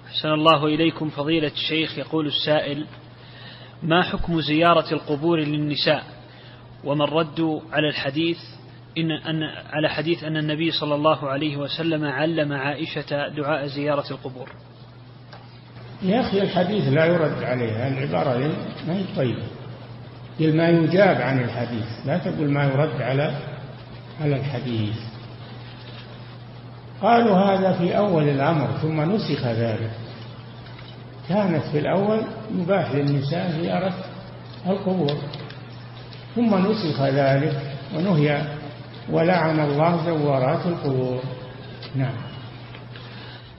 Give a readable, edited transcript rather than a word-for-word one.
أحسن الله إليكم فضيلة الشيخ. يقول السائل: ما حكم زيارة القبور للنساء، وما الرد على حديث أن النبي صلى الله عليه وسلم علم عائشة دعاء زيارة القبور؟ يا أخي الحديث لا يرد عليه، العبارة ما هي طيبة، قل ما يجاب عن الحديث، لا تقول ما يرد على الحديث. قالوا هذا في أول الأمر ثم نسخ ذلك. كانت في الأول يباح للنساء زيارة القبور ثم نسخ ذلك ونهي ولعن الله زوارات القبور. نعم.